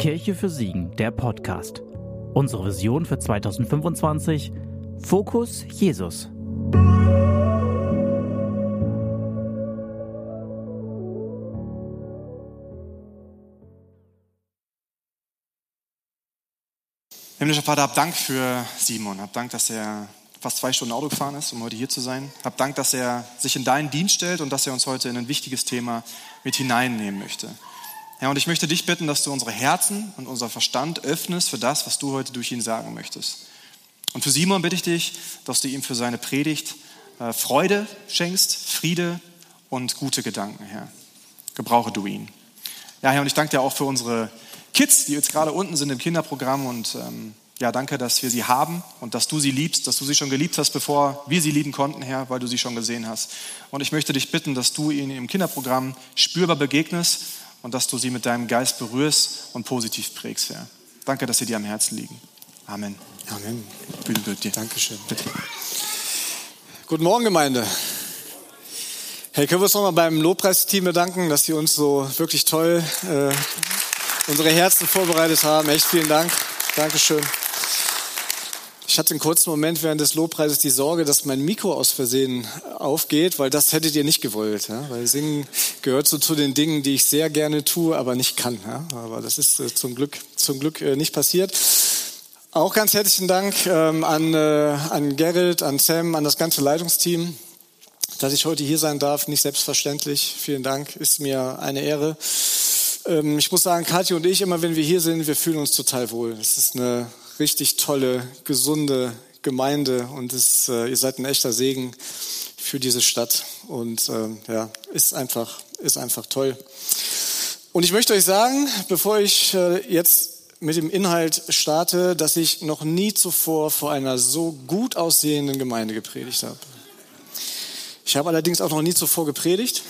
Kirche für Siegen, der Podcast. Unsere Vision für 2025: Fokus Jesus. Himmlischer Vater, hab Dank für Simon. Hab Dank, dass er fast 2 Stunden Auto gefahren ist, um heute hier zu sein. Hab Dank, dass er sich in deinen Dienst stellt und dass er uns heute in ein wichtiges Thema mit hineinnehmen möchte. Ja, und ich möchte dich bitten, dass du unsere Herzen und unser Verstand öffnest für das, was du heute durch ihn sagen möchtest. Und für Simon bitte ich dich, dass du ihm für seine Predigt Freude schenkst, Friede und gute Gedanken, Herr. Gebrauche du ihn. Ja, Herr, und ich danke dir auch für unsere Kids, die jetzt gerade unten sind im Kinderprogramm und danke, dass wir sie haben und dass du sie liebst, dass du sie schon geliebt hast, bevor wir sie lieben konnten, Herr, weil du sie schon gesehen hast. Und ich möchte dich bitten, dass du ihnen im Kinderprogramm spürbar begegnest und dass du sie mit deinem Geist berührst und positiv prägst, Herr. Danke, dass sie dir am Herzen liegen. Amen. Amen. Bitte dir. Dankeschön. Bitte. Guten Morgen, Gemeinde. Hey, können wir uns nochmal beim Lobpreisteam bedanken, dass sie uns so wirklich toll unsere Herzen vorbereitet haben. Echt vielen Dank. Dankeschön. Ich hatte einen kurzen Moment während des Lobpreises die Sorge, dass mein Mikro aus Versehen aufgeht, weil das hättet ihr nicht gewollt. Ja? Weil Singen gehört so zu den Dingen, die ich sehr gerne tue, aber nicht kann. Ja? Aber das ist zum Glück nicht passiert. Auch ganz herzlichen Dank an Gerrit, an Sam, an das ganze Leitungsteam, dass ich heute hier sein darf. Nicht selbstverständlich. Vielen Dank, ist mir eine Ehre. Ich muss sagen, Kathi und ich, immer wenn wir hier sind, wir fühlen uns total wohl. Es ist eine richtig tolle, gesunde Gemeinde und ihr seid ein echter Segen für diese Stadt und ist einfach toll. Und ich möchte euch sagen, bevor ich jetzt mit dem Inhalt starte, dass ich noch nie zuvor vor einer so gut aussehenden Gemeinde gepredigt habe. Ich habe allerdings auch noch nie zuvor gepredigt.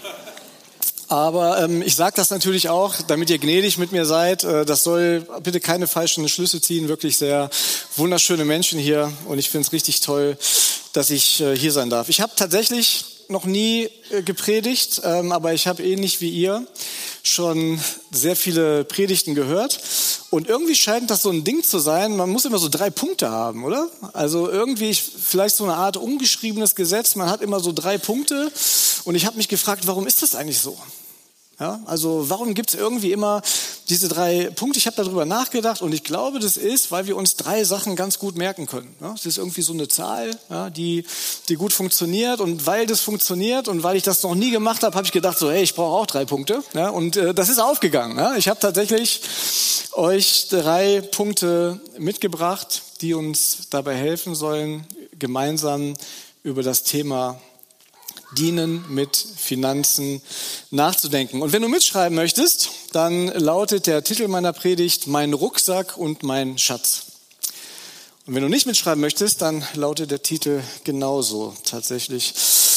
Aber ich sage das natürlich auch, damit ihr gnädig mit mir seid. Das soll bitte keine falschen Schlüsse ziehen. Wirklich sehr wunderschöne Menschen hier. Und ich finde es richtig toll, dass ich hier sein darf. Ich habe tatsächlich noch nie gepredigt, aber ich habe ähnlich wie ihr schon sehr viele Predigten gehört. Und irgendwie scheint das so ein Ding zu sein, man muss immer so 3 Punkte haben, oder? Also irgendwie vielleicht so eine Art ungeschriebenes Gesetz, man hat immer so 3 Punkte. Und ich habe mich gefragt, warum ist das eigentlich so? Ja, also warum gibt es irgendwie immer diese 3 Punkte? Ich habe darüber nachgedacht und ich glaube, das ist, weil wir uns 3 Sachen ganz gut merken können. Ja, es ist irgendwie so eine Zahl, ja, die gut funktioniert und weil das funktioniert und weil ich das noch nie gemacht habe, habe ich gedacht, so, hey, ich brauche auch 3 Punkte. Ja, und das ist aufgegangen. Ja. Ich habe tatsächlich euch 3 Punkte mitgebracht, die uns dabei helfen sollen, gemeinsam über das Thema Dienen mit Finanzen nachzudenken. Und wenn du mitschreiben möchtest, dann lautet der Titel meiner Predigt Mein Rucksack und mein Schatz. Und wenn du nicht mitschreiben möchtest, dann lautet der Titel genauso tatsächlich.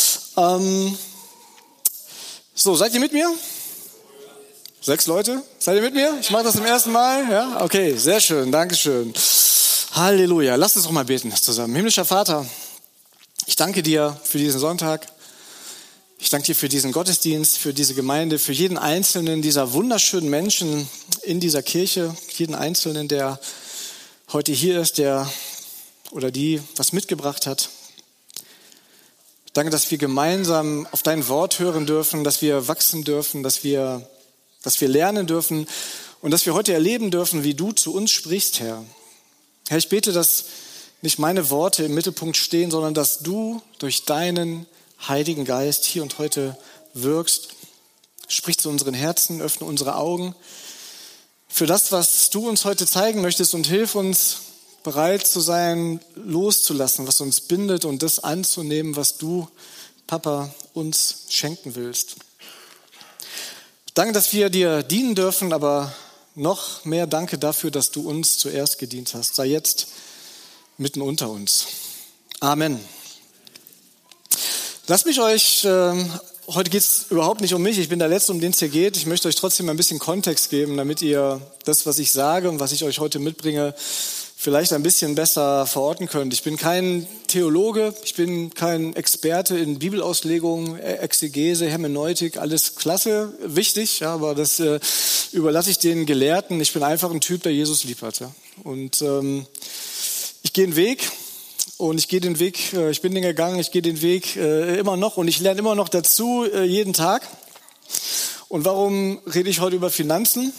So, seid ihr mit mir? 6 Leute? Seid ihr mit mir? Ich mache das zum ersten Mal. Ja? Okay, sehr schön, Dankeschön. Halleluja. Lass uns doch mal beten zusammen. Himmlischer Vater, ich danke dir für diesen Sonntag. Ich danke dir für diesen Gottesdienst, für diese Gemeinde, für jeden einzelnen dieser wunderschönen Menschen in dieser Kirche, jeden einzelnen, der heute hier ist, der oder die was mitgebracht hat. Danke, dass wir gemeinsam auf dein Wort hören dürfen, dass wir wachsen dürfen, dass wir lernen dürfen und dass wir heute erleben dürfen, wie du zu uns sprichst, Herr. Herr, ich bete, dass nicht meine Worte im Mittelpunkt stehen, sondern dass du durch deinen Heiligen Geist hier und heute wirkst. Sprich zu unseren Herzen, öffne unsere Augen für das, was du uns heute zeigen möchtest und hilf uns, bereit zu sein, loszulassen, was uns bindet und das anzunehmen, was du, Papa, uns schenken willst. Danke, dass wir dir dienen dürfen, aber noch mehr danke dafür, dass du uns zuerst gedient hast. Sei jetzt mitten unter uns. Amen. Lasst mich euch, heute geht es überhaupt nicht um mich, ich bin der Letzte, um den es hier geht. Ich möchte euch trotzdem ein bisschen Kontext geben, damit ihr das, was ich sage und was ich euch heute mitbringe, vielleicht ein bisschen besser verorten könnt. Ich bin kein Theologe, ich bin kein Experte in Bibelauslegung, Exegese, Hermeneutik, alles klasse, wichtig, ja, aber das überlasse ich den Gelehrten. Ich bin einfach ein Typ, der Jesus lieb hat. Ja. Und ich gehe den Weg und ich bin den gegangen, ich gehe den Weg immer noch und ich lerne immer noch dazu, jeden Tag. Und warum rede ich heute über Finanzen?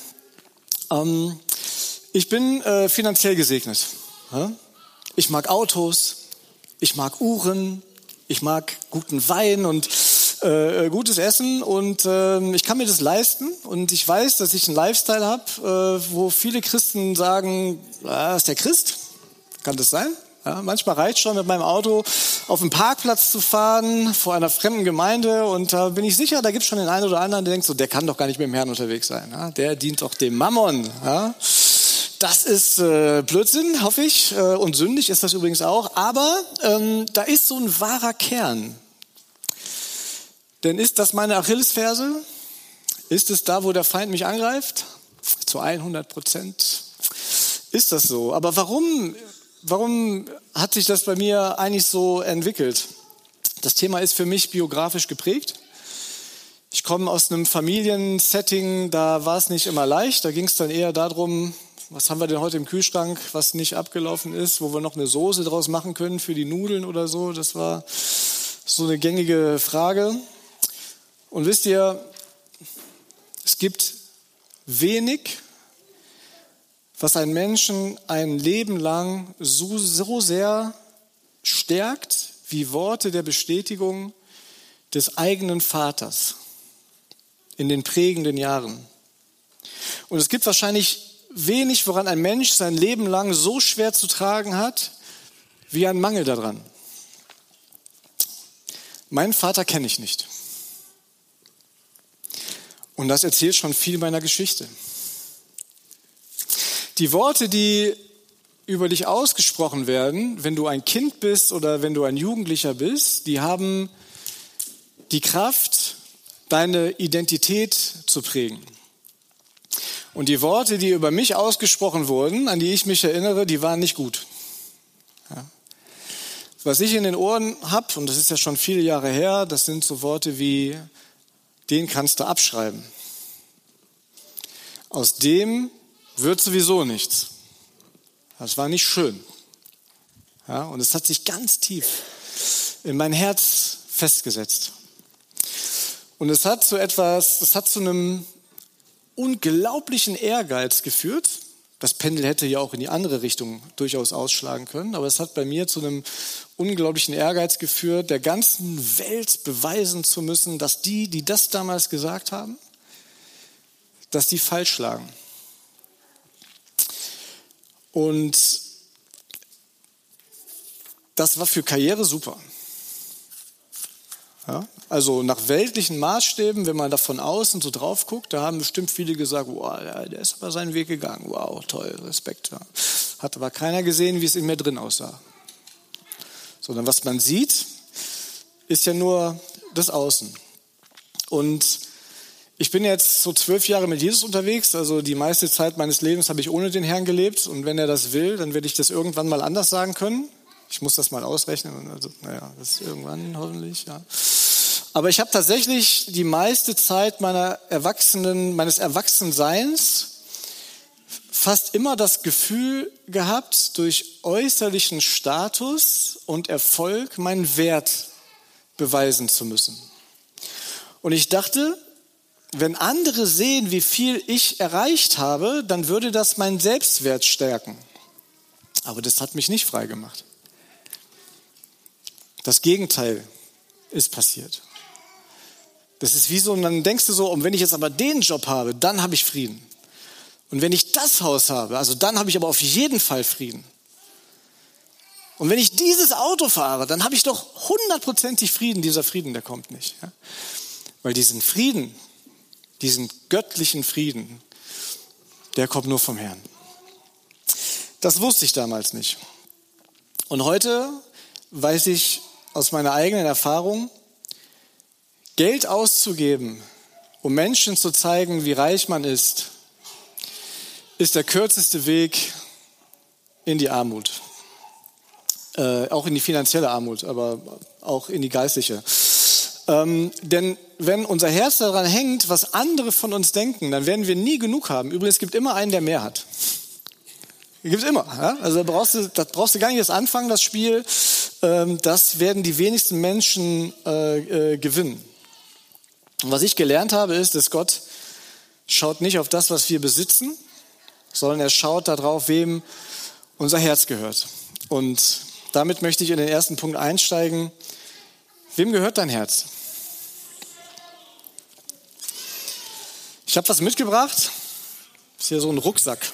Ich bin finanziell gesegnet. Ich mag Autos, ich mag Uhren, ich mag guten Wein und gutes Essen und ich kann mir das leisten und ich weiß, dass ich einen Lifestyle habe, wo viele Christen sagen, ist der Christ? Kann das sein? Ja, manchmal reicht schon, mit meinem Auto auf den Parkplatz zu fahren, vor einer fremden Gemeinde und da bin ich sicher, da gibt es schon den einen oder anderen, der denkt so, der kann doch gar nicht mit dem Herrn unterwegs sein. Ja? Der dient doch dem Mammon. Ja? Das ist Blödsinn, hoffe ich, und sündig ist das übrigens auch, aber da ist so ein wahrer Kern. Denn ist das meine Achillesferse? Ist es da, wo der Feind mich angreift? Zu 100%. Ist das so? Aber warum hat sich das bei mir eigentlich so entwickelt? Das Thema ist für mich biografisch geprägt. Ich komme aus einem Familiensetting, da war es nicht immer leicht. Da ging es dann eher darum, was haben wir denn heute im Kühlschrank, was nicht abgelaufen ist, wo wir noch eine Soße draus machen können für die Nudeln oder so. Das war so eine gängige Frage. Und wisst ihr, es gibt wenig, was einen Menschen ein Leben lang so sehr stärkt, wie Worte der Bestätigung des eigenen Vaters in den prägenden Jahren. Und es gibt wahrscheinlich wenig, woran ein Mensch sein Leben lang so schwer zu tragen hat, wie ein Mangel daran. Meinen Vater kenne ich nicht. Und das erzählt schon viel meiner Geschichte. Die Worte, die über dich ausgesprochen werden, wenn du ein Kind bist oder wenn du ein Jugendlicher bist, die haben die Kraft, deine Identität zu prägen. Und die Worte, die über mich ausgesprochen wurden, an die ich mich erinnere, die waren nicht gut. Ja. Was ich in den Ohren habe, und das ist ja schon viele Jahre her, das sind so Worte wie, den kannst du abschreiben. Aus dem wird sowieso nichts. Das war nicht schön. Ja, und es hat sich ganz tief in mein Herz festgesetzt. Und es hat zu einem unglaublichen Ehrgeiz geführt. Das Pendel hätte ja auch in die andere Richtung durchaus ausschlagen können, aber es hat bei mir zu einem unglaublichen Ehrgeiz geführt, der ganzen Welt beweisen zu müssen, dass die das damals gesagt haben, dass die falsch lagen. Und das war für Karriere super. Ja, also nach weltlichen Maßstäben, wenn man da von außen so drauf guckt, da haben bestimmt viele gesagt, wow, der ist aber seinen Weg gegangen, wow, toll, Respekt. Ja. Hat aber keiner gesehen, wie es in mir drin aussah. Sondern was man sieht, ist ja nur das Außen. Und ich bin jetzt so 12 Jahre mit Jesus unterwegs, also die meiste Zeit meines Lebens habe ich ohne den Herrn gelebt und wenn er das will, dann werde ich das irgendwann mal anders sagen können. Ich muss das mal ausrechnen, also, das ist irgendwann hoffentlich, ja. Aber ich habe tatsächlich die meiste Zeit meines Erwachsenseins fast immer das Gefühl gehabt, durch äußerlichen Status und Erfolg meinen Wert beweisen zu müssen. Und ich dachte, wenn andere sehen, wie viel ich erreicht habe, dann würde das meinen Selbstwert stärken. Aber das hat mich nicht frei gemacht. Das Gegenteil ist passiert. Das ist wie so, und dann denkst du so, und wenn ich jetzt aber den Job habe, dann habe ich Frieden. Und wenn ich das Haus habe, also dann habe ich aber auf jeden Fall Frieden. Und wenn ich dieses Auto fahre, dann habe ich doch 100%ig Frieden. Dieser Frieden, der kommt nicht. Ja? Weil diesen Frieden, diesen göttlichen Frieden, der kommt nur vom Herrn. Das wusste ich damals nicht. Und heute weiß ich aus meiner eigenen Erfahrung, Geld auszugeben, um Menschen zu zeigen, wie reich man ist der kürzeste Weg in die Armut. Auch in die finanzielle Armut, aber auch in die geistliche. Denn wenn unser Herz daran hängt, was andere von uns denken, dann werden wir nie genug haben. Übrigens, es gibt immer einen, der mehr hat. Gibt es immer. Ja? Also da brauchst du gar nicht erst anfangen, das Spiel. Das werden die wenigsten Menschen gewinnen. Und was ich gelernt habe, ist, dass Gott schaut nicht auf das, was wir besitzen, sondern er schaut darauf, wem unser Herz gehört. Und damit möchte ich in den ersten Punkt einsteigen. Wem gehört dein Herz? Ich habe was mitgebracht. Das ist hier so ein Rucksack.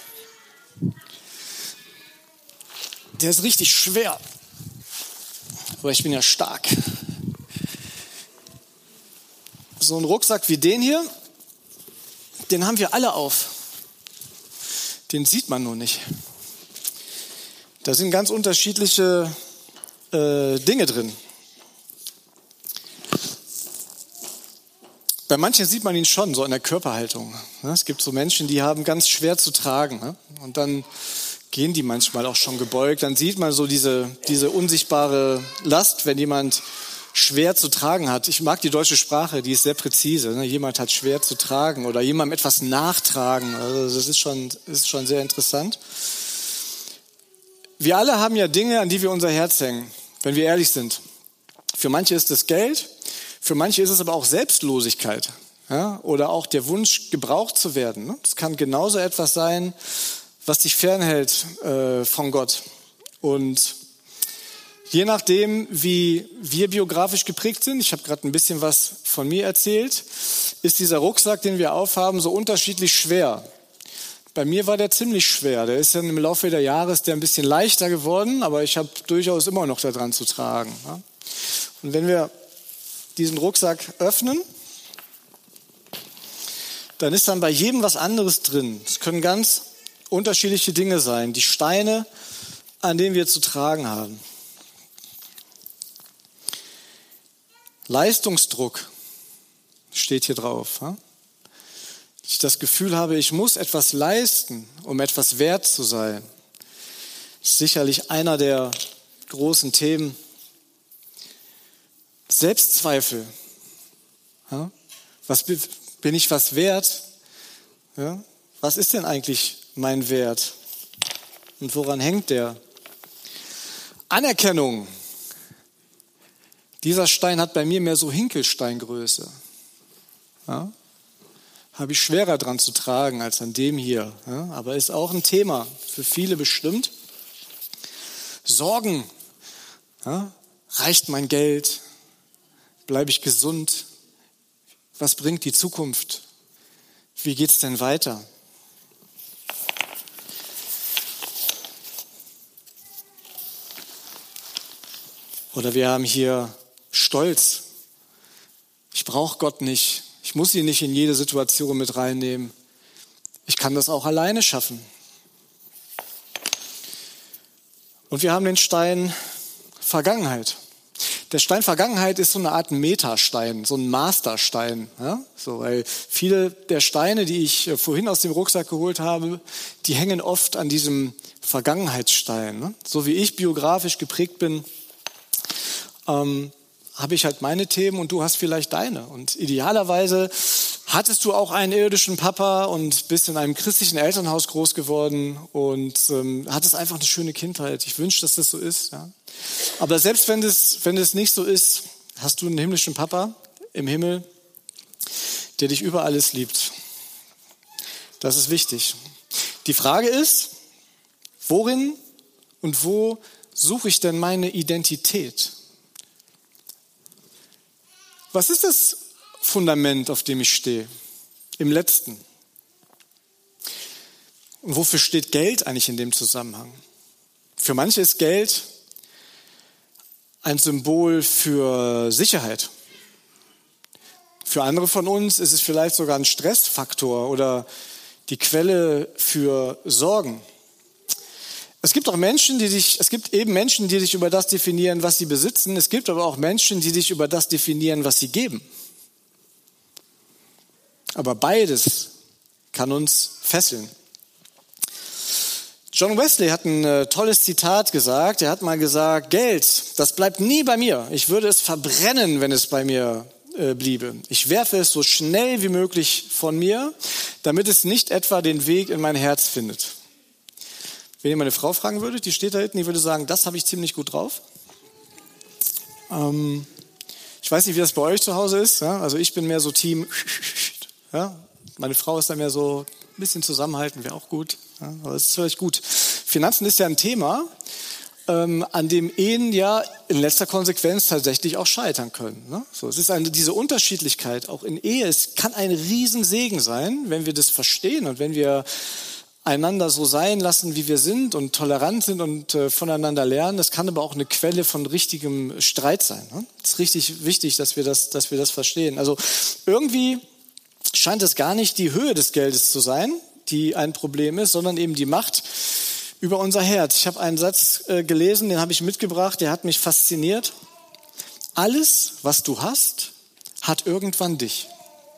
Der ist richtig schwer. Aber ich bin ja stark. So ein Rucksack wie den hier, den haben wir alle auf. Den sieht man nur nicht. Da sind ganz unterschiedliche Dinge drin. Bei manchen sieht man ihn schon, so in der Körperhaltung. Es gibt so Menschen, die haben ganz schwer zu tragen. Und dann gehen die manchmal auch schon gebeugt. Dann sieht man so diese unsichtbare Last, wenn jemand schwer zu tragen hat. Ich mag die deutsche Sprache, die ist sehr präzise. Jemand hat schwer zu tragen oder jemandem etwas nachtragen. Also das ist schon sehr interessant. Wir alle haben ja Dinge, an die wir unser Herz hängen, wenn wir ehrlich sind. Für manche ist es Geld, für manche ist es aber auch Selbstlosigkeit, ja? Oder auch der Wunsch, gebraucht zu werden. Das kann genauso etwas sein, was dich fernhält von Gott. Und je nachdem, wie wir biografisch geprägt sind, ich habe gerade ein bisschen was von mir erzählt, ist dieser Rucksack, den wir aufhaben, so unterschiedlich schwer. Bei mir war der ziemlich schwer. Der ist dann im Laufe der Jahre ein bisschen leichter geworden, aber ich habe durchaus immer noch daran zu tragen. Ja? Und wenn wir diesen Rucksack öffnen, dann ist dann bei jedem was anderes drin. Es können ganz unterschiedliche Dinge sein. Die Steine, an denen wir zu tragen haben. Leistungsdruck steht hier drauf. Ja? Ich das Gefühl habe, ich muss etwas leisten, um etwas wert zu sein. Das ist sicherlich einer der großen Themen. Selbstzweifel. Ja? Bin ich was wert? Ja? Was ist denn eigentlich mein Wert? Und woran hängt der? Anerkennung. Dieser Stein hat bei mir mehr so Hinkelsteingröße. Ja? Habe ich schwerer dran zu tragen als an dem hier. Ja? Aber ist auch ein Thema für viele bestimmt. Sorgen. Ja? Reicht mein Geld? Bleibe ich gesund? Was bringt die Zukunft? Wie geht's denn weiter? Oder wir haben hier Stolz. Ich brauche Gott nicht. Ich muss ihn nicht in jede Situation mit reinnehmen. Ich kann das auch alleine schaffen. Und wir haben den Stein Vergangenheit. Der Stein Vergangenheit ist so eine Art Metastein, so ein Masterstein. Ja? So, weil viele der Steine, die ich vorhin aus dem Rucksack geholt habe, die hängen oft an diesem Vergangenheitsstein. Ne? So wie ich biografisch geprägt bin, habe ich halt meine Themen und du hast vielleicht deine. Und idealerweise hattest du auch einen irdischen Papa und bist in einem christlichen Elternhaus groß geworden und hattest einfach eine schöne Kindheit. Ich wünsche, dass das so ist. Ja? Aber selbst wenn es nicht so ist, hast du einen himmlischen Papa im Himmel, der dich über alles liebt. Das ist wichtig. Die Frage ist, worin und wo suche ich denn meine Identität? Was ist das Fundament, auf dem ich stehe? Im Letzten. Und wofür steht Geld eigentlich in dem Zusammenhang? Für manche ist Geld ein Symbol für Sicherheit. Für andere von uns ist es vielleicht sogar ein Stressfaktor oder die Quelle für Sorgen. Es gibt Menschen, die sich über das definieren, was sie besitzen. Es gibt aber auch Menschen, die sich über das definieren, was sie geben. Aber beides kann uns fesseln. John Wesley hat ein tolles Zitat gesagt. Er hat mal gesagt, Geld, das bleibt nie bei mir. Ich würde es verbrennen, wenn es bei mir bliebe. Ich werfe es so schnell wie möglich von mir, damit es nicht etwa den Weg in mein Herz findet. Wenn ihr meine Frau fragen würdet, die steht da hinten, die würde sagen, das habe ich ziemlich gut drauf. Ich weiß nicht, wie das bei euch zu Hause ist. Ja? Also ich bin mehr so Team. Ja? Meine Frau ist dann mehr so ein bisschen zusammenhalten, wäre auch gut. Ja? Aber es ist vielleicht gut. Finanzen ist ja ein Thema, an dem Ehen ja in letzter Konsequenz tatsächlich auch scheitern können. Ne? So, es ist diese Unterschiedlichkeit auch in Ehe. Es kann ein Riesensegen sein, wenn wir das verstehen und wenn wir einander so sein lassen, wie wir sind und tolerant sind und voneinander lernen. Das kann aber auch eine Quelle von richtigem Streit sein. Ne? Es ist richtig wichtig, dass wir das verstehen. Also irgendwie scheint es gar nicht die Höhe des Geldes zu sein, die ein Problem ist, sondern eben die Macht über unser Herz. Ich habe einen Satz gelesen, den habe ich mitgebracht, der hat mich fasziniert. Alles, was du hast, hat irgendwann dich.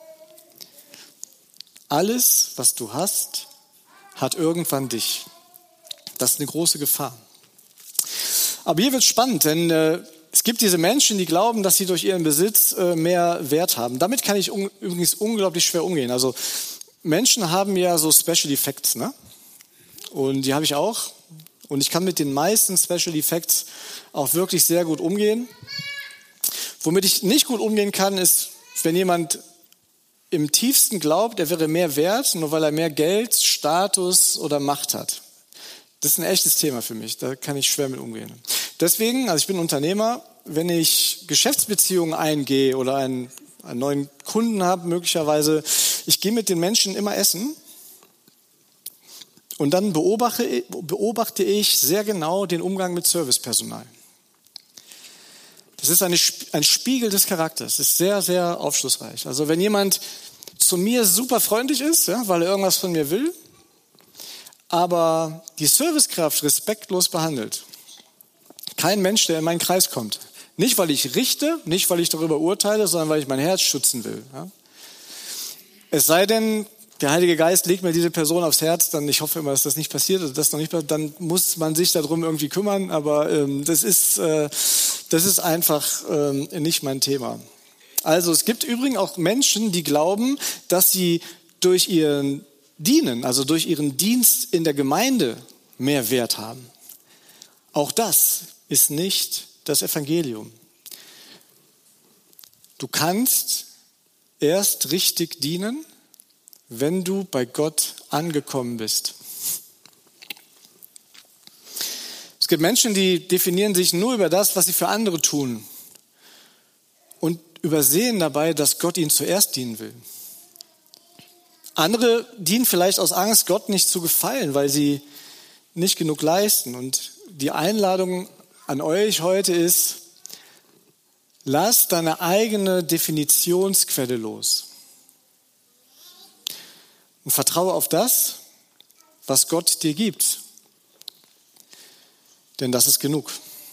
Alles, was du hast, hat irgendwann dich. Das ist eine große Gefahr. Aber hier wird es spannend, denn es gibt diese Menschen, die glauben, dass sie durch ihren Besitz mehr Wert haben. Damit kann ich übrigens unglaublich schwer umgehen. Also Menschen haben ja so Special Effects, ne? Und die habe ich auch. Und ich kann mit den meisten Special Effects auch wirklich sehr gut umgehen. Womit ich nicht gut umgehen kann, ist, wenn jemand im tiefsten glaubt, er wäre mehr wert, nur weil er mehr Geld, Status oder Macht hat. Das ist ein echtes Thema für mich. Da kann ich schwer mit umgehen. Deswegen, also ich bin Unternehmer, wenn ich Geschäftsbeziehungen eingehe oder einen neuen Kunden habe, möglicherweise, ich gehe mit den Menschen immer essen. Und dann beobachte ich sehr genau den Umgang mit Servicepersonal. Das ist ein Spiegel des Charakters. Das ist sehr, sehr aufschlussreich. Also wenn jemand zu mir super freundlich ist, ja, weil er irgendwas von mir will, aber die Servicekraft respektlos behandelt. Kein Mensch, der in meinen Kreis kommt. Nicht, weil ich richte, nicht, weil ich darüber urteile, sondern weil ich mein Herz schützen will. Ja. Es sei denn, der Heilige Geist legt mir diese Person aufs Herz, dann ich hoffe immer, dass das nicht passiert, also das noch nicht, dann muss man sich darum irgendwie kümmern, aber das ist einfach nicht mein Thema. Also es gibt übrigens auch Menschen, die glauben, dass sie durch ihren Dienen, also durch ihren Dienst in der Gemeinde mehr Wert haben. Auch das ist nicht das Evangelium. Du kannst erst richtig dienen, wenn du bei Gott angekommen bist. Es gibt Menschen, die definieren sich nur über das, was sie für andere tun und übersehen dabei, dass Gott ihnen zuerst dienen will. Andere dienen vielleicht aus Angst, Gott nicht zu gefallen, weil sie nicht genug leisten. Und die Einladung an euch heute ist, lass deine eigene Definitionsquelle los. Und vertraue auf das, was Gott dir gibt. Denn das ist genug.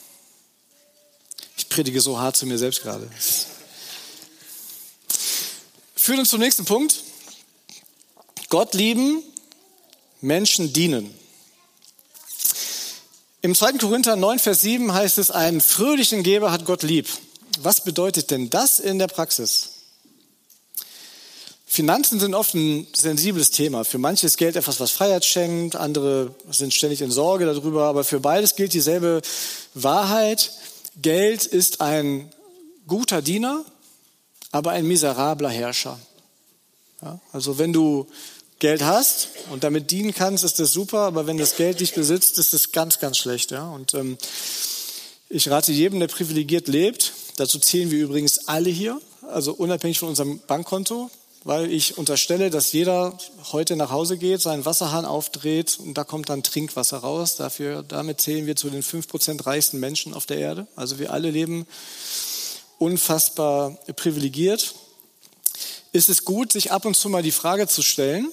Ich predige so hart zu mir selbst gerade. Führt uns zum nächsten Punkt. Gott lieben, Menschen dienen. Im 2. Korinther 9, Vers 7 heißt es, einen fröhlichen Geber hat Gott lieb. Was bedeutet denn das in der Praxis? Finanzen sind oft ein sensibles Thema. Für manche ist Geld etwas, was Freiheit schenkt, andere sind ständig in Sorge darüber, aber für beides gilt dieselbe Wahrheit. Geld ist ein guter Diener, aber ein miserabler Herrscher. Ja, also wenn du Geld hast und damit dienen kannst, ist das super, aber wenn das Geld dich besitzt, ist das ganz, ganz schlecht. Ja? Und ich rate jedem, der privilegiert lebt, dazu zählen wir übrigens alle hier, also unabhängig von unserem Bankkonto, weil ich unterstelle, dass jeder heute nach Hause geht, seinen Wasserhahn aufdreht und da kommt dann Trinkwasser raus. Damit zählen wir zu den 5% reichsten Menschen auf der Erde. Also wir alle leben unfassbar privilegiert. Ist es gut, sich ab und zu mal die Frage zu stellen,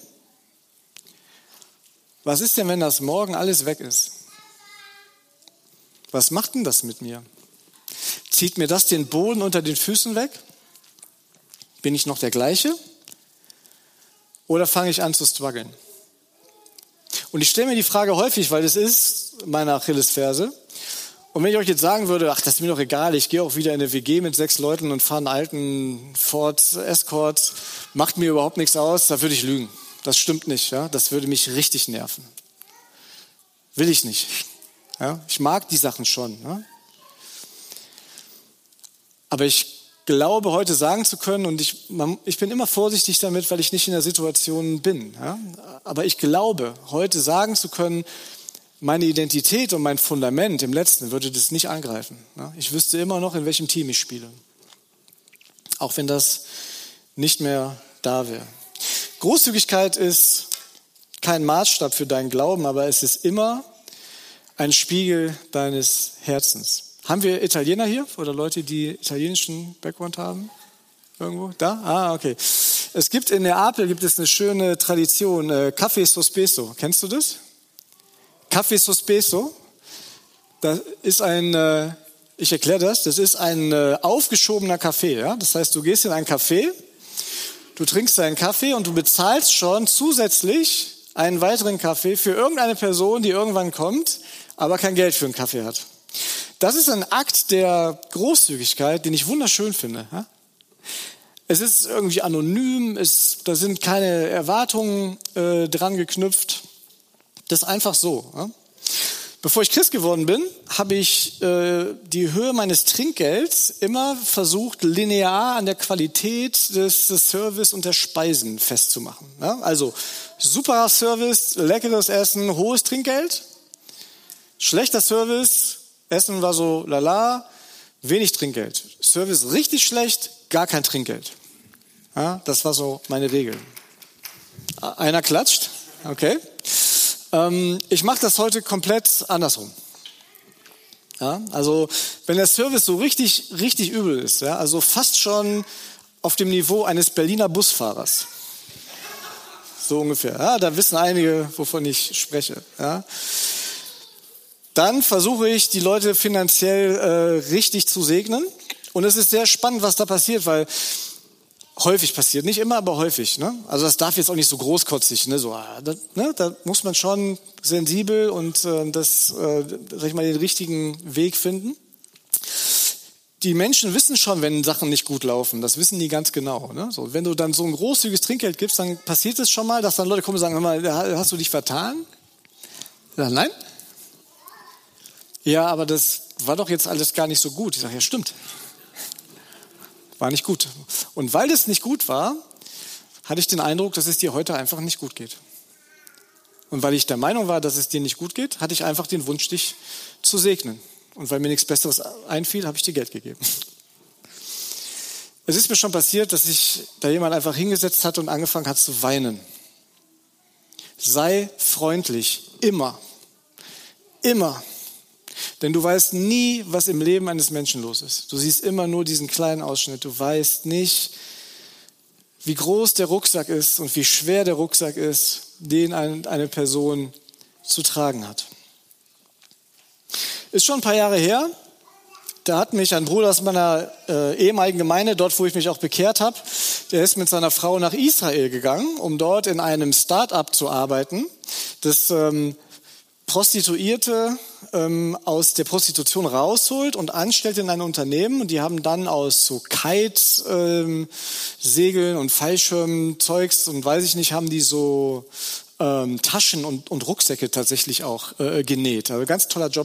was ist denn, wenn das morgen alles weg ist? Was macht denn das mit mir? Zieht mir das den Boden unter den Füßen weg? Bin ich noch der gleiche? Oder fange ich an zu strugglen? Und ich stelle mir die Frage häufig, weil das ist meine Achillesferse. Und wenn ich euch jetzt sagen würde, ach, das ist mir doch egal, ich gehe auch wieder in eine WG mit 6 Leuten und fahre einen alten Ford Escort, macht mir überhaupt nichts aus, da würde ich lügen. Das stimmt nicht, ja? Das würde mich richtig nerven. Will ich nicht. Ja? Ich mag die Sachen schon. Ja? Aber ich glaube, heute sagen zu können, und ich bin immer vorsichtig damit, weil ich nicht in der Situation bin. Ja? Aber ich glaube, heute sagen zu können, meine Identität und mein Fundament im Letzten würde das nicht angreifen. Ja? Ich wüsste immer noch, in welchem Team ich spiele. Auch wenn das nicht mehr da wäre. Großzügigkeit ist kein Maßstab für deinen Glauben, aber es ist immer ein Spiegel deines Herzens. Haben wir Italiener hier oder Leute, die italienischen Background haben? Irgendwo? Da? Ah, okay. Es gibt in Neapel eine schöne Tradition, Kaffee Sospeso. Kennst du das? Kaffee Sospeso. Das ist ich erkläre das ist ein aufgeschobener Kaffee. Ja? Das heißt, du gehst in ein Café, du trinkst deinen Kaffee und du bezahlst schon zusätzlich einen weiteren Kaffee für irgendeine Person, die irgendwann kommt, aber kein Geld für einen Kaffee hat. Das ist ein Akt der Großzügigkeit, den ich wunderschön finde. Es ist irgendwie anonym, da sind keine Erwartungen dran geknüpft. Das ist einfach so. Bevor ich Christ geworden bin, habe ich die Höhe meines Trinkgelds immer versucht, linear an der Qualität des Service und der Speisen festzumachen. Also super Service, leckeres Essen, hohes Trinkgeld. Schlechter Service, Essen war so lala, wenig Trinkgeld. Service richtig schlecht, gar kein Trinkgeld. Ja, das war so meine Regel. Einer klatscht, okay. Ich mache das heute komplett andersrum. Ja, also wenn der Service so richtig übel ist, ja, also fast schon auf dem Niveau eines Berliner Busfahrers. So ungefähr. Ja, da wissen einige, wovon ich spreche. Ja. Dann versuche ich, die Leute finanziell richtig zu segnen. Und es ist sehr spannend, was da passiert, weil häufig passiert, nicht immer, aber häufig. Ne? Also das darf jetzt auch nicht so großkotzig. Ne? Da muss man schon sensibel und den richtigen Weg finden. Die Menschen wissen schon, wenn Sachen nicht gut laufen. Das wissen die ganz genau. Ne? So, wenn du dann so ein großzügiges Trinkgeld gibst, dann passiert es schon mal, dass dann Leute kommen und sagen, hör mal, hast du dich vertan? Ja, nein. Ja, aber das war doch jetzt alles gar nicht so gut. Ich sage, ja, stimmt. War nicht gut. Und weil das nicht gut war, hatte ich den Eindruck, dass es dir heute einfach nicht gut geht. Und weil ich der Meinung war, dass es dir nicht gut geht, hatte ich einfach den Wunsch, dich zu segnen. Und weil mir nichts Besseres einfiel, habe ich dir Geld gegeben. Es ist mir schon passiert, dass sich da jemand einfach hingesetzt hat und angefangen hat zu weinen. Sei freundlich, immer. Immer. Denn du weißt nie, was im Leben eines Menschen los ist. Du siehst immer nur diesen kleinen Ausschnitt. Du weißt nicht, wie groß der Rucksack ist und wie schwer der Rucksack ist, den eine Person zu tragen hat. Ist schon ein paar Jahre her. Da hat mich ein Bruder aus meiner ehemaligen Gemeinde, dort wo ich mich auch bekehrt habe, der ist mit seiner Frau nach Israel gegangen, um dort in einem Start-up zu arbeiten, das Prostituierte aus der Prostitution rausholt und anstellt in ein Unternehmen. Und die haben dann aus so Kite-Segeln und Fallschirmzeugs und weiß ich nicht, haben die so Taschen und Rucksäcke tatsächlich auch genäht. Also ganz toller Job.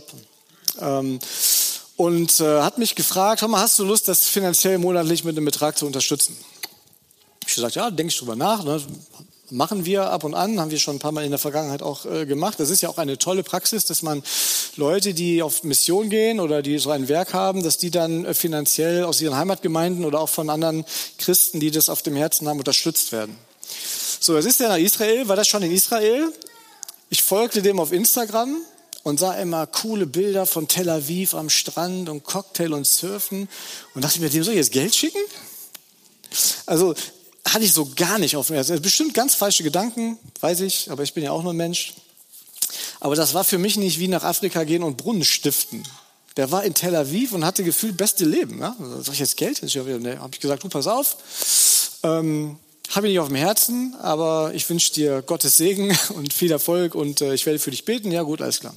Und hat mich gefragt, hör mal, hast du Lust, das finanziell monatlich mit einem Betrag zu unterstützen? Ich habe gesagt, ja, denke ich drüber nach. Ne? Machen wir ab und an, haben wir schon ein paar Mal in der Vergangenheit auch gemacht. Das ist ja auch eine tolle Praxis, dass man Leute, die auf Mission gehen oder die so ein Werk haben, dass die dann finanziell aus ihren Heimatgemeinden oder auch von anderen Christen, die das auf dem Herzen haben, unterstützt werden. So, jetzt ist er nach Israel, war das schon in Israel. Ich folgte dem auf Instagram und sah immer coole Bilder von Tel Aviv am Strand und Cocktail und Surfen und dachte mir, dem soll ich jetzt Geld schicken? Also hatte ich so gar nicht auf dem Herzen. Bestimmt ganz falsche Gedanken, weiß ich, aber ich bin ja auch nur ein Mensch. Aber das war für mich nicht wie nach Afrika gehen und Brunnen stiften. Der war in Tel Aviv und hatte gefühlt beste Leben. Ja? Soll ich jetzt Geld? Habe ich gesagt, du pass auf. habe ich nicht auf dem Herzen, aber ich wünsche dir Gottes Segen und viel Erfolg und ich werde für dich beten. Ja gut, alles klar.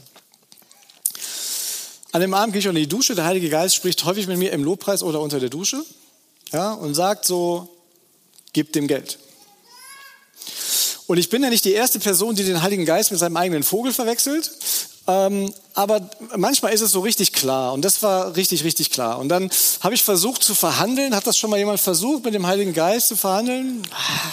An dem Abend gehe ich unter die Dusche. Der Heilige Geist spricht häufig mit mir im Lobpreis oder unter der Dusche, ja, und sagt so, gib dem Geld. Und ich bin ja nicht die erste Person, die den Heiligen Geist mit seinem eigenen Vogel verwechselt, aber manchmal ist es so richtig klar und das war richtig, richtig klar. Und dann habe ich versucht zu verhandeln. Hat das schon mal jemand versucht, mit dem Heiligen Geist zu verhandeln?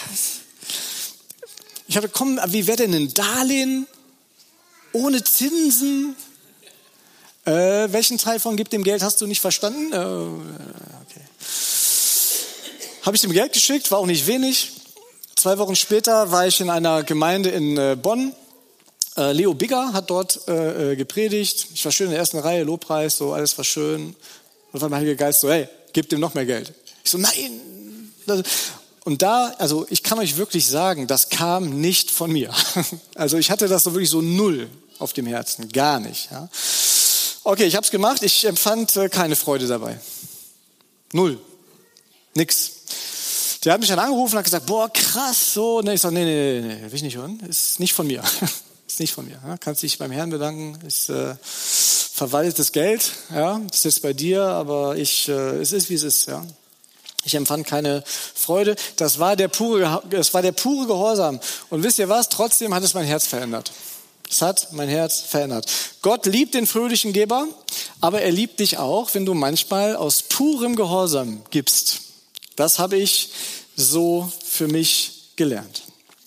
Ich habe komm, wie wäre denn ein Darlehen ohne Zinsen? Welchen Teil von gib dem Geld hast du nicht verstanden? Okay. Habe ich dem Geld geschickt, war auch nicht wenig. 2 Wochen später war ich in einer Gemeinde in Bonn. Leo Bigger hat dort gepredigt. Ich war schön in der ersten Reihe, Lobpreis, so alles war schön. Und dann war der Heilige Geist so, hey, gib dem noch mehr Geld. Ich so, nein. Und da, also ich kann euch wirklich sagen, das kam nicht von mir. Also ich hatte das so wirklich so 0 auf dem Herzen, gar nicht. Ja. Okay, ich habe es gemacht, ich empfand keine Freude dabei. 0. Nix. Der hat mich dann angerufen und hat gesagt, boah, krass, so. Und ich sage, nee, will ich nicht hören. Ist nicht von mir. Ist nicht von mir. Ja. Kannst dich beim Herrn bedanken. Ist verwaltetes Geld. Ja. Das ist jetzt bei dir, aber es ist, wie es ist. Ja. Ich empfand keine Freude. Das war der pure Gehorsam. Und wisst ihr was? Trotzdem hat es mein Herz verändert. Es hat mein Herz verändert. Gott liebt den fröhlichen Geber, aber er liebt dich auch, wenn du manchmal aus purem Gehorsam gibst. Das habe ich so für mich gelernt.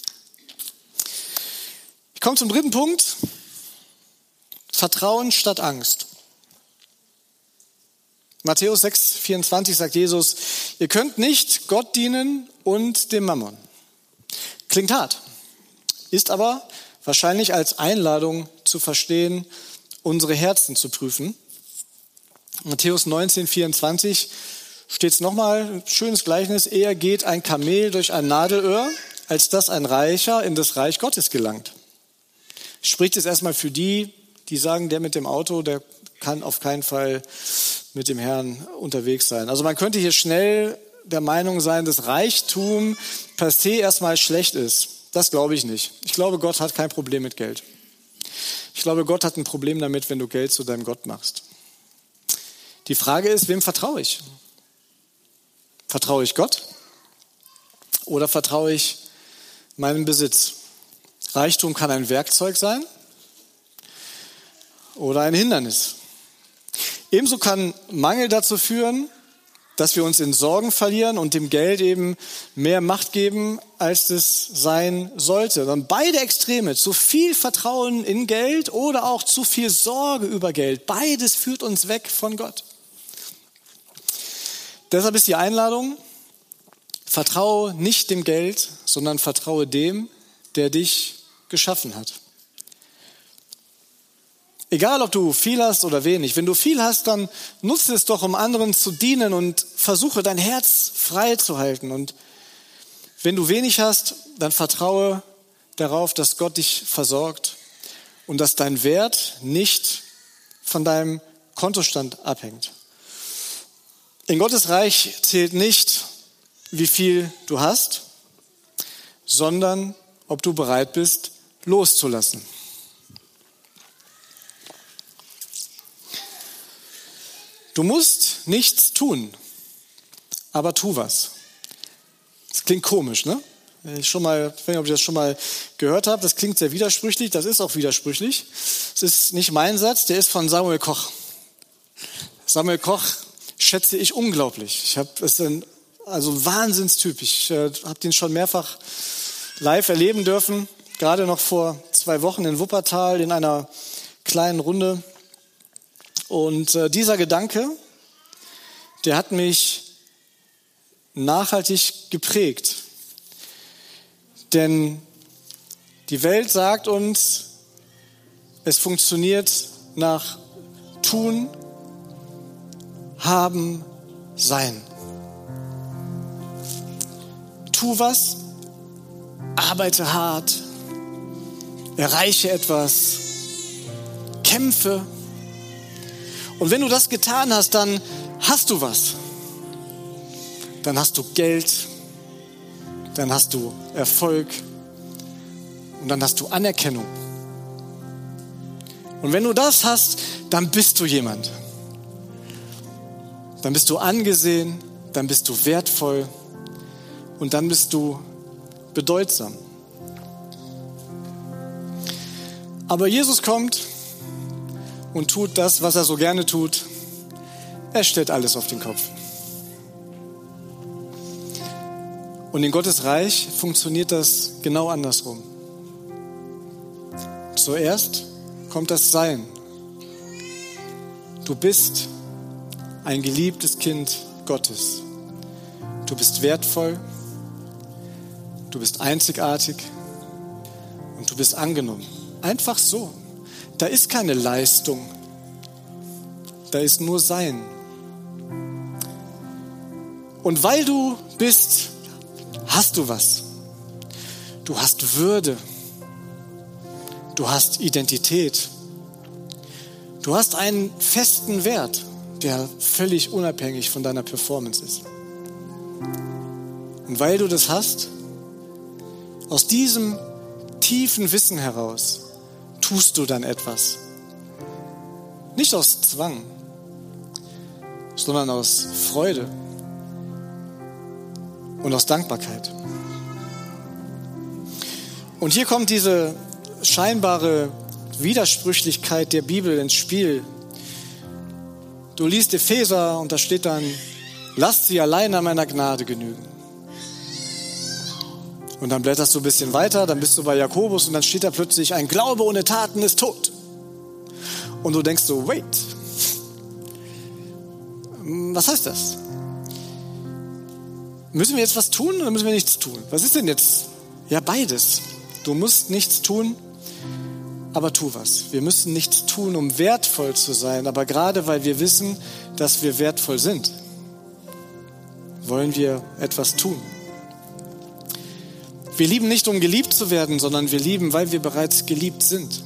Ich komme zum 3. Punkt. Vertrauen statt Angst. Matthäus 6,24 sagt Jesus, ihr könnt nicht Gott dienen und dem Mammon. Klingt hart, ist aber wahrscheinlich als Einladung zu verstehen, unsere Herzen zu prüfen. Matthäus 19,24 steht es nochmal, ein schönes Gleichnis, eher geht ein Kamel durch ein Nadelöhr, als dass ein Reicher in das Reich Gottes gelangt. Spricht es erstmal für die sagen, der mit dem Auto, der kann auf keinen Fall mit dem Herrn unterwegs sein. Also man könnte hier schnell der Meinung sein, dass Reichtum per se erstmal schlecht ist. Das glaube ich nicht. Ich glaube, Gott hat kein Problem mit Geld. Ich glaube, Gott hat ein Problem damit, wenn du Geld zu deinem Gott machst. Die Frage ist, wem vertraue ich? Vertraue ich Gott oder vertraue ich meinem Besitz? Reichtum kann ein Werkzeug sein oder ein Hindernis. Ebenso kann Mangel dazu führen, dass wir uns in Sorgen verlieren und dem Geld eben mehr Macht geben, als es sein sollte. Dann beide Extreme, zu viel Vertrauen in Geld oder auch zu viel Sorge über Geld, beides führt uns weg von Gott. Deshalb ist die Einladung, vertraue nicht dem Geld, sondern vertraue dem, der dich geschaffen hat. Egal, ob du viel hast oder wenig. Wenn du viel hast, dann nutze es doch, um anderen zu dienen und versuche, dein Herz frei zu halten. Und wenn du wenig hast, dann vertraue darauf, dass Gott dich versorgt und dass dein Wert nicht von deinem Kontostand abhängt. In Gottes Reich zählt nicht, wie viel du hast, sondern ob du bereit bist, loszulassen. Du musst nichts tun, aber tu was. Das klingt komisch, ne? Ich weiß nicht, ob ihr das schon mal gehört habt. Das klingt sehr widersprüchlich. Das ist auch widersprüchlich. Es ist nicht mein Satz, der ist von Samuel Koch. Samuel Koch schätze ich unglaublich. Das ist ein Wahnsinnstyp. Ich habe den schon mehrfach live erleben dürfen. Gerade noch vor 2 Wochen in Wuppertal in einer kleinen Runde. Und dieser Gedanke, der hat mich nachhaltig geprägt. Denn die Welt sagt uns, es funktioniert nach Tun, Haben, Sein. Tu was, arbeite hart, erreiche etwas, kämpfe. Und wenn du das getan hast, dann hast du was. Dann hast du Geld, dann hast du Erfolg und dann hast du Anerkennung. Und wenn du das hast, dann bist du jemand. Dann bist du angesehen, dann bist du wertvoll und dann bist du bedeutsam. Aber Jesus kommt und tut das, was er so gerne tut. Er stellt alles auf den Kopf. Und in Gottes Reich funktioniert das genau andersrum. Zuerst kommt das Sein. Du bist ein geliebtes Kind Gottes. Du bist wertvoll, du bist einzigartig und du bist angenommen. Einfach so. Da ist keine Leistung. Da ist nur Sein. Und weil du bist, hast du was. Du hast Würde. Du hast Identität. Du hast einen festen Wert, der völlig unabhängig von deiner Performance ist. Und weil du das hast, aus diesem tiefen Wissen heraus, tust du dann etwas. Nicht aus Zwang, sondern aus Freude und aus Dankbarkeit. Und hier kommt diese scheinbare Widersprüchlichkeit der Bibel ins Spiel. Du liest Epheser und da steht dann, lasst sie allein an meiner Gnade genügen. Und dann blätterst du ein bisschen weiter, dann bist du bei Jakobus und dann steht da plötzlich, ein Glaube ohne Taten ist tot. Und du denkst so, wait, was heißt das? Müssen wir jetzt was tun oder müssen wir nichts tun? Was ist denn jetzt? Ja, beides. Du musst nichts tun, aber tu was. Wir müssen nichts tun, um wertvoll zu sein, aber gerade weil wir wissen, dass wir wertvoll sind, wollen wir etwas tun. Wir lieben nicht, um geliebt zu werden, sondern wir lieben, weil wir bereits geliebt sind.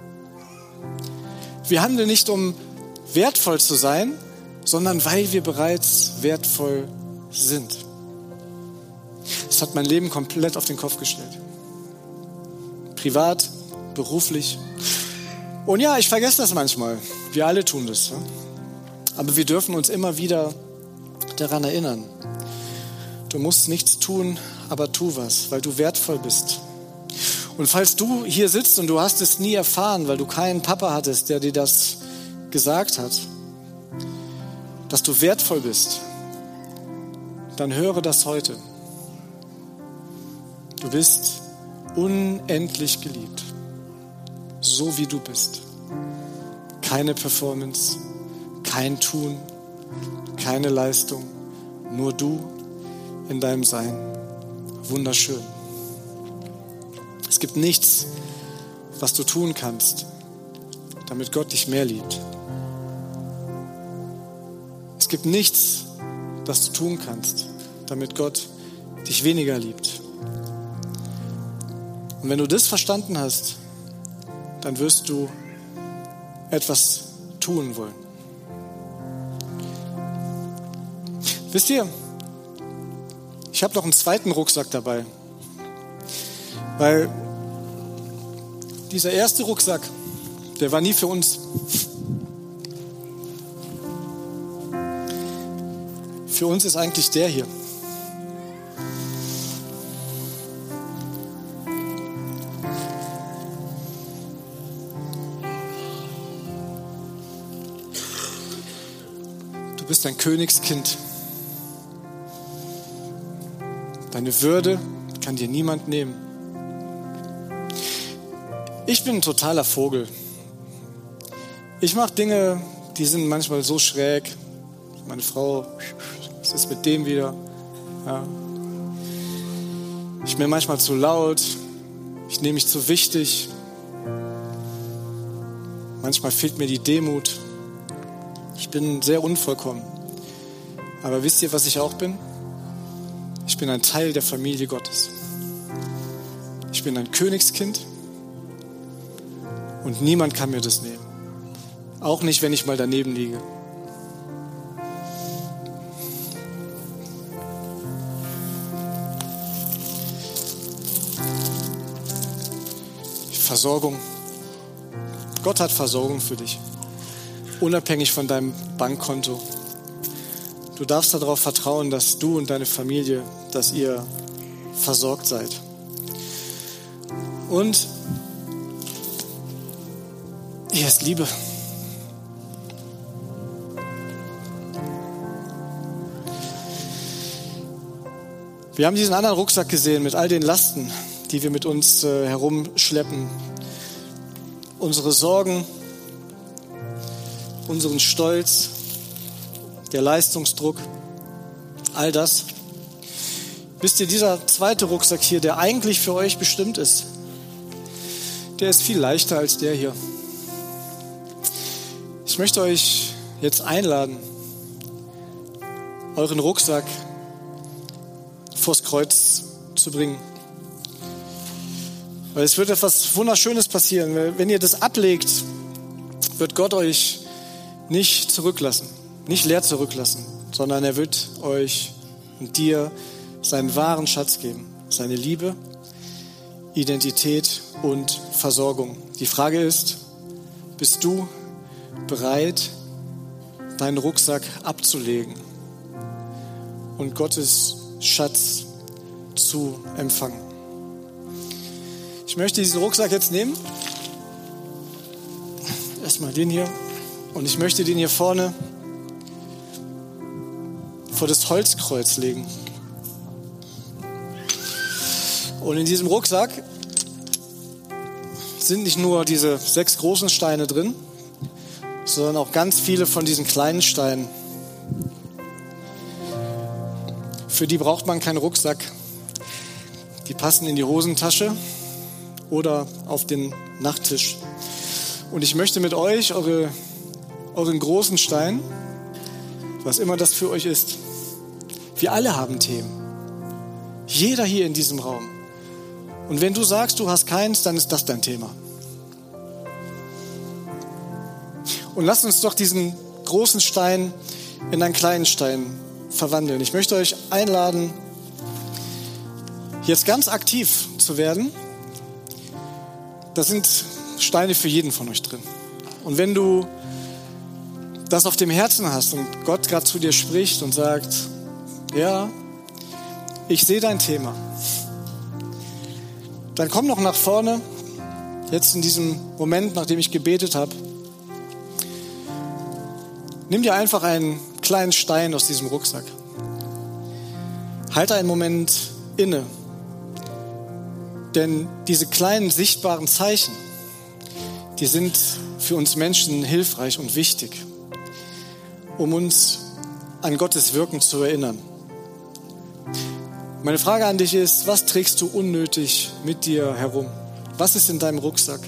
Wir handeln nicht, um wertvoll zu sein, sondern weil wir bereits wertvoll sind. Das hat mein Leben komplett auf den Kopf gestellt. Privat, beruflich. Und ja, ich vergesse das manchmal. Wir alle tun das. Aber wir dürfen uns immer wieder daran erinnern. Du musst nichts tun, aber tu was, weil du wertvoll bist. Und falls du hier sitzt und du hast es nie erfahren, weil du keinen Papa hattest, der dir das gesagt hat, dass du wertvoll bist, dann höre das heute. Du bist unendlich geliebt, so wie du bist. Keine Performance, kein Tun, keine Leistung, nur du in deinem Sein. Wunderschön. Es gibt nichts, was du tun kannst, damit Gott dich mehr liebt. Es gibt nichts, das du tun kannst, damit Gott dich weniger liebt. Und wenn du das verstanden hast, dann wirst du etwas tun wollen. Wisst ihr, ich habe noch einen zweiten Rucksack dabei, weil dieser erste Rucksack, der war nie für uns. Für uns ist eigentlich der hier. Du bist ein Königskind. Deine Würde kann dir niemand nehmen. Ich bin ein totaler Vogel. Ich mache Dinge, die sind manchmal so schräg. Meine Frau, was ist mit dem wieder? Ja. Ich bin manchmal zu laut. Ich nehme mich zu wichtig. Manchmal fehlt mir die Demut. Ich bin sehr unvollkommen. Aber wisst ihr, was ich auch bin? Ich bin ein Teil der Familie Gottes. Ich bin ein Königskind und niemand kann mir das nehmen. Auch nicht, wenn ich mal daneben liege. Versorgung. Gott hat Versorgung für dich, unabhängig von deinem Bankkonto. Du darfst darauf vertrauen, dass du und deine Familie, dass ihr versorgt seid. Und hier ist Liebe. Wir haben diesen anderen Rucksack gesehen mit all den Lasten, die wir mit uns herumschleppen. Unsere Sorgen, unseren Stolz, der Leistungsdruck, all das. Wisst ihr, dieser zweite Rucksack hier, der eigentlich für euch bestimmt ist, der ist viel leichter als der hier. Ich möchte euch jetzt einladen, euren Rucksack vors Kreuz zu bringen. Weil es wird etwas Wunderschönes passieren. Wenn ihr das ablegt, wird Gott euch nicht zurücklassen, nicht leer zurücklassen, sondern er wird euch und dir seinen wahren Schatz geben. Seine Liebe, Identität und Versorgung. Die Frage ist, bist du bereit, deinen Rucksack abzulegen und Gottes Schatz zu empfangen? Ich möchte diesen Rucksack jetzt nehmen. Erstmal den hier. Und ich möchte den hier vorne vor das Holzkreuz legen. Und in diesem Rucksack sind nicht nur diese 6 großen Steine drin, sondern auch ganz viele von diesen kleinen Steinen. Für die braucht man keinen Rucksack. Die passen in die Hosentasche oder auf den Nachttisch. Und ich möchte mit euch euren großen Stein, was immer das für euch ist, wir alle haben Themen. Jeder hier in diesem Raum. Und wenn du sagst, du hast keins, dann ist das dein Thema. Und lasst uns doch diesen großen Stein in einen kleinen Stein verwandeln. Ich möchte euch einladen, jetzt ganz aktiv zu werden. Da sind Steine für jeden von euch drin. Und wenn du das auf dem Herzen hast und Gott gerade zu dir spricht und sagt, ja, ich sehe dein Thema, dann komm noch nach vorne, jetzt in diesem Moment, nachdem ich gebetet habe. Nimm dir einfach einen kleinen Stein aus diesem Rucksack. Halte einen Moment inne. Denn diese kleinen sichtbaren Zeichen, die sind für uns Menschen hilfreich und wichtig, um uns an Gottes Wirken zu erinnern. Meine Frage an dich ist, was trägst du unnötig mit dir herum? Was ist in deinem Rucksack?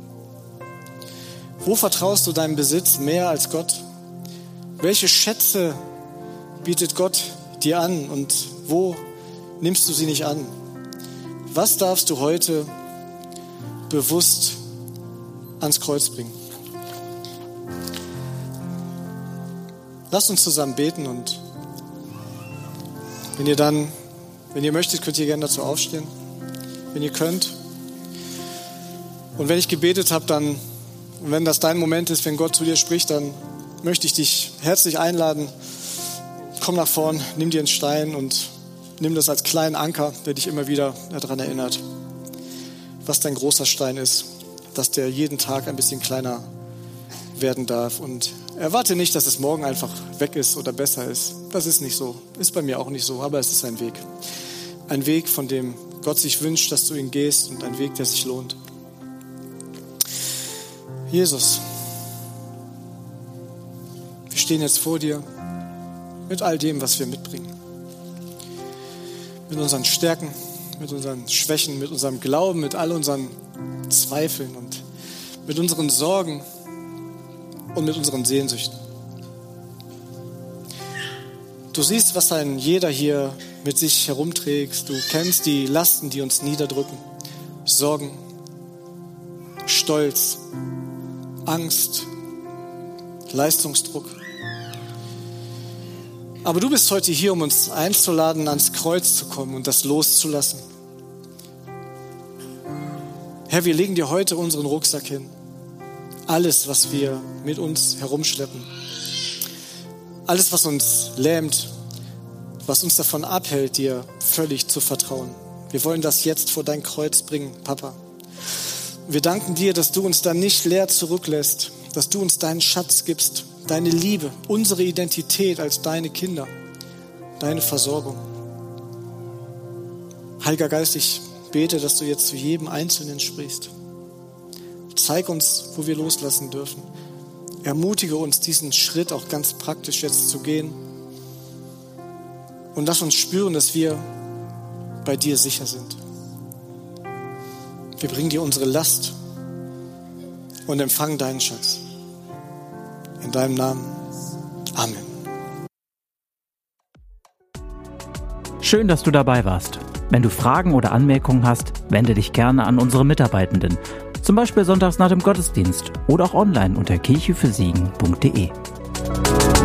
Wo vertraust du deinem Besitz mehr als Gott? Welche Schätze bietet Gott dir an und wo nimmst du sie nicht an? Was darfst du heute bewusst ans Kreuz bringen? Lasst uns zusammen beten und wenn ihr möchtet, könnt ihr gerne dazu aufstehen, wenn ihr könnt. Und wenn ich gebetet habe, und wenn das dein Moment ist, wenn Gott zu dir spricht, dann möchte ich dich herzlich einladen. Komm nach vorn, nimm dir einen Stein und nimm das als kleinen Anker, der dich immer wieder daran erinnert, was dein großer Stein ist, dass der jeden Tag ein bisschen kleiner werden darf. Und erwarte nicht, dass es morgen einfach weg ist oder besser ist. Das ist nicht so. Ist bei mir auch nicht so, aber es ist ein Weg. Ein Weg, von dem Gott sich wünscht, dass du ihn gehst und ein Weg, der sich lohnt. Jesus, wir stehen jetzt vor dir mit all dem, was wir mitbringen. Mit unseren Stärken, mit unseren Schwächen, mit unserem Glauben, mit all unseren Zweifeln und mit unseren Sorgen und mit unseren Sehnsüchten. Du siehst, was ein jeder hier mit sich herumträgt. Du kennst die Lasten, die uns niederdrücken. Sorgen, Stolz, Angst, Leistungsdruck. Aber du bist heute hier, um uns einzuladen, ans Kreuz zu kommen und das loszulassen. Herr, wir legen dir heute unseren Rucksack hin. Alles, was wir mit uns herumschleppen. Alles, was uns lähmt, was uns davon abhält, dir völlig zu vertrauen. Wir wollen das jetzt vor dein Kreuz bringen, Papa. Wir danken dir, dass du uns da nicht leer zurücklässt, dass du uns deinen Schatz gibst, deine Liebe, unsere Identität als deine Kinder, deine Versorgung. Heiliger Geist, ich bete, dass du jetzt zu jedem Einzelnen sprichst. Zeig uns, wo wir loslassen dürfen. Ermutige uns, diesen Schritt auch ganz praktisch jetzt zu gehen. Und lass uns spüren, dass wir bei dir sicher sind. Wir bringen dir unsere Last und empfangen deinen Schatz. In deinem Namen. Amen. Schön, dass du dabei warst. Wenn du Fragen oder Anmerkungen hast, wende dich gerne an unsere Mitarbeitenden. Zum Beispiel sonntags nach dem Gottesdienst oder auch online unter kirchefürsegen.de.